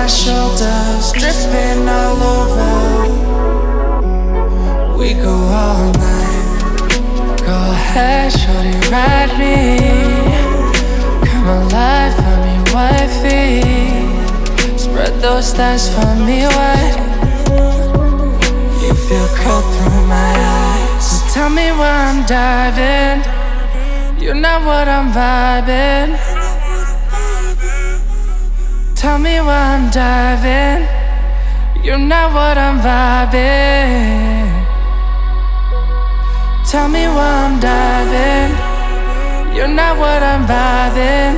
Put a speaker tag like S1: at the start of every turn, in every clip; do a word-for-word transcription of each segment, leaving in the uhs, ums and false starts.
S1: shoulders, dripping all over. We go all night. Go ahead, shorty, ride me. Come alive for me, wifey. Spread those thighs for me wide. You feel cold through my eyes. So tell me why I'm diving. You're not what I'm vibing. Tell me why I'm diving. You're not what I'm vibing. Tell me why I'm diving. You're not what I'm vibing.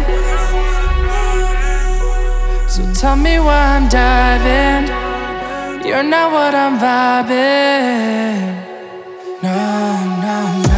S1: So tell me why I'm diving. You're not what I'm vibing. No, no, no.